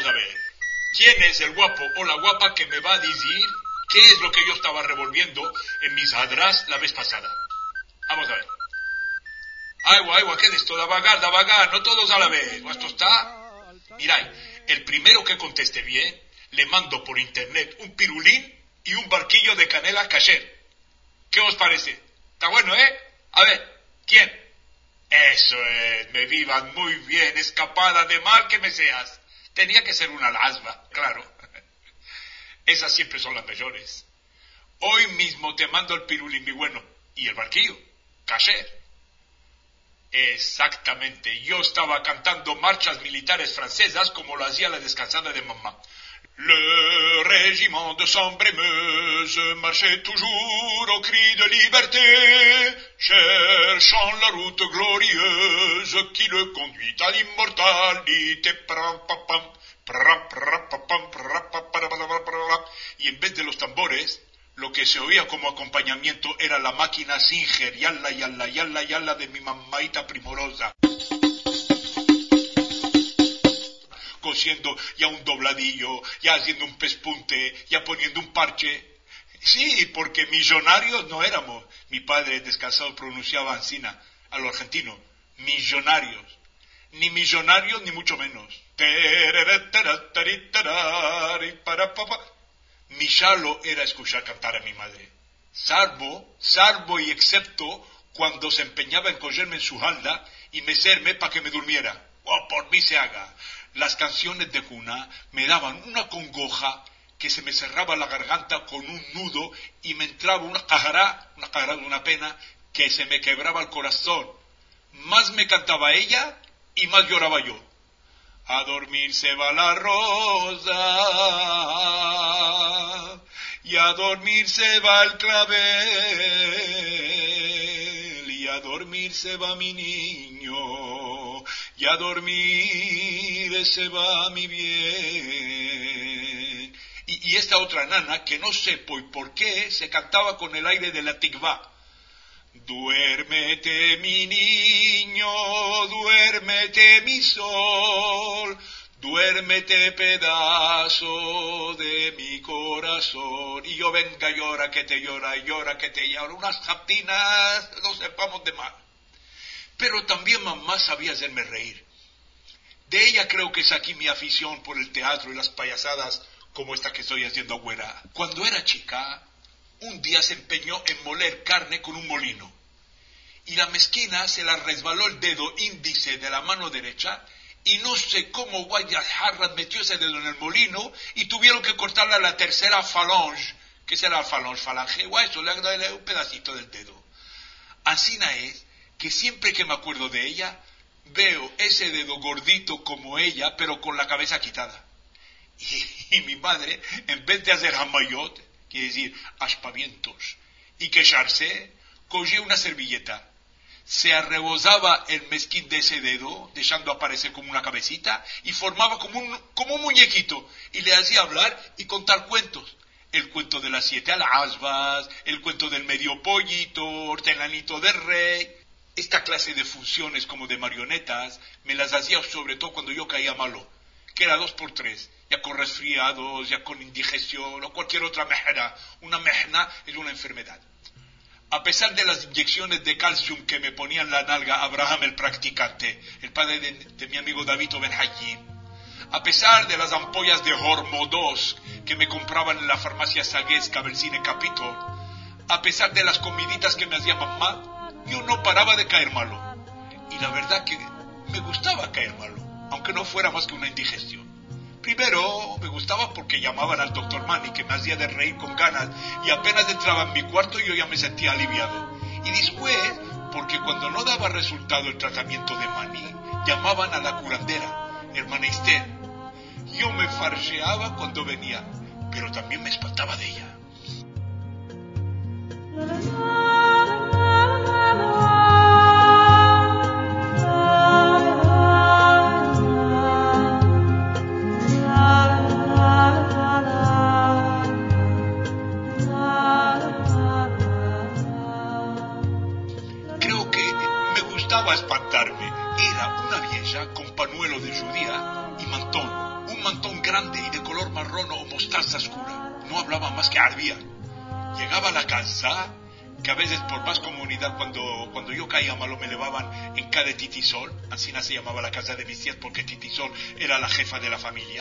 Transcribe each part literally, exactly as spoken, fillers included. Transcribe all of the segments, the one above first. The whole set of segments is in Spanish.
a ver. ¿Quién es el guapo o la guapa que me va a decir qué es lo que yo estaba revolviendo en mis hadrás la vez pasada? Vamos a ver. Agua, agua, ¿qué es esto? Da vagar, da vagar, no todos a la vez. ¿Esto está? Mirad, el primero que conteste bien, le mando por internet un pirulín y un barquillo de canela kasher. ¿Qué os parece? Está bueno, ¿eh? A ver, ¿quién? Eso es, me vivan muy bien, escapada de mal que me seas. Tenía que ser una lasba, claro. Esas siempre son las mejores. Hoy mismo te mando el pirulín, mi bueno, y el barquillo, kasher. Exactamente, yo estaba cantando marchas militares francesas como lo hacía la descansada de mamá. Le régiment de Sambre-Meuse marchait toujours au cri de liberté, cherchant la route glorieuse qui le conduit à l'immortalité. Y en vez de los tambores, lo que se oía como acompañamiento era la máquina Singer, yalla, yalla, yalla, yalla de mi mamaita primorosa. Cosiendo ya un dobladillo, ya haciendo un pespunte, ya poniendo un parche. Sí, porque millonarios no éramos. Mi padre descansado pronunciaba ansina, a lo argentino, millonarios. Ni millonarios ni mucho menos. Mi chalo era escuchar cantar a mi madre. Salvo, salvo y excepto cuando se empeñaba en cogerme en su halda y mecerme para que me durmiera. Oh, por mí se haga. Las canciones de cuna me daban una congoja que se me cerraba la garganta con un nudo y me entraba una cajará, una cajará de una pena que se me quebraba el corazón. Más me cantaba ella y más lloraba yo. A dormir se va la rosa y a dormir se va el clavel y a dormir se va mi niño y a dormir se va mi bien. Y, y esta otra nana que no sé por qué se cantaba con el aire de la tikvá. Duérmete mi niño, duérmete mi sol, duérmete pedazo de mi corazón. Y yo venga, llora que te llora, llora que te llora, unas jatinas, no sepamos de mal. Pero también mamá sabía hacerme reír. De ella creo que saqué mi afición por el teatro y las payasadas como esta que estoy haciendo agüera. Cuando era chica, un día se empeñó en moler carne con un molino. Y la mezquina se la resbaló el dedo índice de la mano derecha y no sé cómo Guayajarras metió ese dedo en el molino y tuvieron que cortarle a la tercera falange. ¿Qué será falange? Falange, guay, eso le agradece un pedacito del dedo. Asina es que siempre que me acuerdo de ella, veo ese dedo gordito como ella, pero con la cabeza quitada. Y, y mi madre, en vez de hacer hamayot, quiere decir aspavientos, y quejarse, cogía una servilleta, se arrebozaba el mezquín de ese dedo, dejando aparecer como una cabecita, y formaba como un, como un muñequito, y le hacía hablar y contar cuentos. El cuento de las siete alasbas, el cuento del medio pollito, hortelanito del rey. Esta clase de funciones como de marionetas me las hacía sobre todo cuando yo caía malo, que era dos por tres, ya con resfriados, ya con indigestión o cualquier otra mejna. Una mejna es una enfermedad. A pesar de las inyecciones de calcium que me ponía en la nalga Abraham el practicante, el padre de, de mi amigo David Ben Hayim, a pesar de las ampollas de Hormodos que me compraban en la farmacia Sagués Cabercine Capitol, a pesar de las comiditas que me hacía mamá, yo no paraba de caer malo. Y la verdad que me gustaba caer malo, aunque no fuera más que una indigestión. Primero me gustaba porque llamaban al doctor Manny, que me hacía de reír con ganas, y apenas entraba en mi cuarto yo ya me sentía aliviado. Y después, porque cuando no daba resultado el tratamiento de Manny, llamaban a la curandera, hermana Esther. Yo me farseaba cuando venía, pero también me espantaba de ella. Espantarme. Era una vieja con pañuelo de judía y mantón, un mantón mostaza oscura. No hablaba más que arbía. Llegaba a la casa, que a veces por más comunidad, cuando, cuando yo caía malo, me llevaban en cada Titisol. Así se llamaba la casa de mis tías, porque Titisol era la jefa de la familia.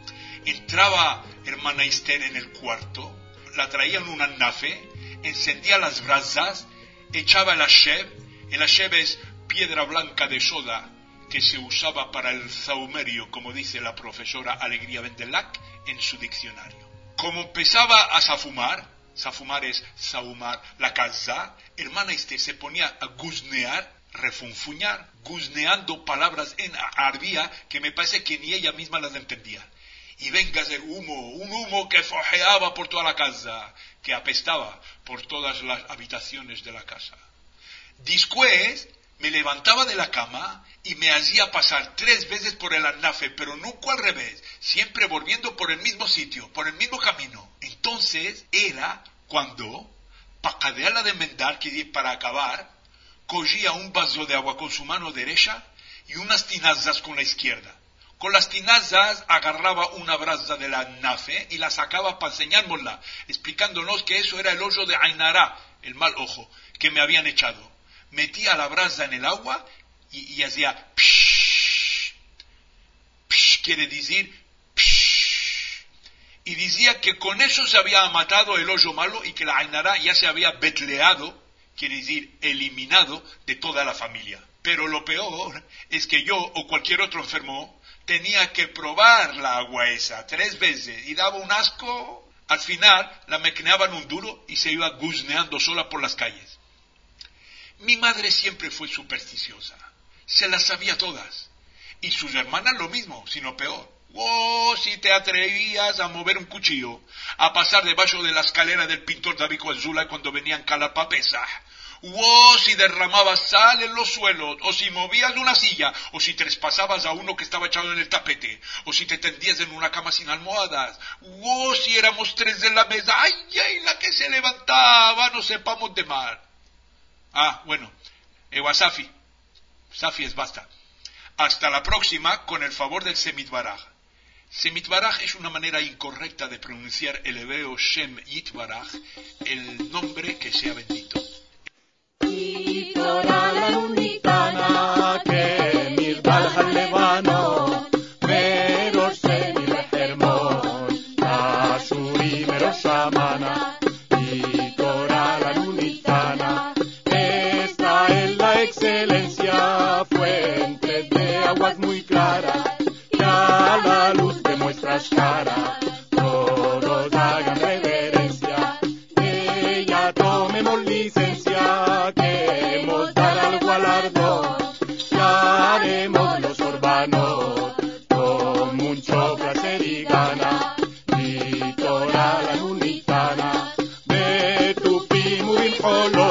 Entraba hermana Esther en el cuarto, la traía en una nafe, encendía las brasas, echaba el ashev. El ashev es piedra blanca de soda que se usaba para el saumerio, como dice la profesora Alegría Vendelac en su diccionario. Como empezaba a safumar, safumar es saumar la casa, hermana Esther se ponía a guznear, refunfuñar, guzneando palabras en arbía que me parece que ni ella misma las entendía. Y venga el humo, un humo que fojeaba por toda la casa, que apestaba por todas las habitaciones de la casa. Después me levantaba de la cama y me hacía pasar tres veces por el anafe, pero nunca al revés, siempre volviendo por el mismo sitio, por el mismo camino. Entonces era cuando, para cadearla de mendar, que para acabar, cogía un vaso de agua con su mano derecha y unas tinazas con la izquierda. Con las tinazas agarraba una brasa de la nafe y la sacaba para enseñárnosla, explicándonos que eso era el hoyo de Ainara, el mal ojo, que me habían echado. Metía la brasa en el agua y, y hacía psh, psh, quiere decir psh, y decía que con eso se había matado el hoyo malo y que la Ainara ya se había betleado, quiere decir eliminado de toda la familia. Pero lo peor es que yo o cualquier otro enfermo tenía que probar la agua esa tres veces y daba un asco. Al final la mequeaban un duro y se iba guzneando sola por las calles. Mi madre siempre fue supersticiosa, se las sabía todas, y sus hermanas lo mismo, sino peor. Oh, si te atrevías a mover un cuchillo, a pasar debajo de la escalera del pintor David Coazula cuando venían Calapa Pesaj. Oh, si derramabas sal en los suelos, o si movías una silla, o si traspasabas a uno que estaba echado en el tapete, o si te tendías en una cama sin almohadas. Oh, si éramos tres en la mesa, ay, ay, la que se levantaba, no sepamos de mal. Ah, bueno, Ewa Safi, Safi es basta. Hasta la próxima, con el favor del Semit Baraj. Semit Baraj es una manera incorrecta de pronunciar el hebreo Shem Yitbaraj, el nombre que sea bendito. Excelencia, fuente de aguas muy claras, que a la luz de nuestras caras todos hagan reverencia. Ella tomemos licencia, queremos dar algo alardo, y haremos los urbanos con mucho placer y gana. Litoral unitana, de tu pimurin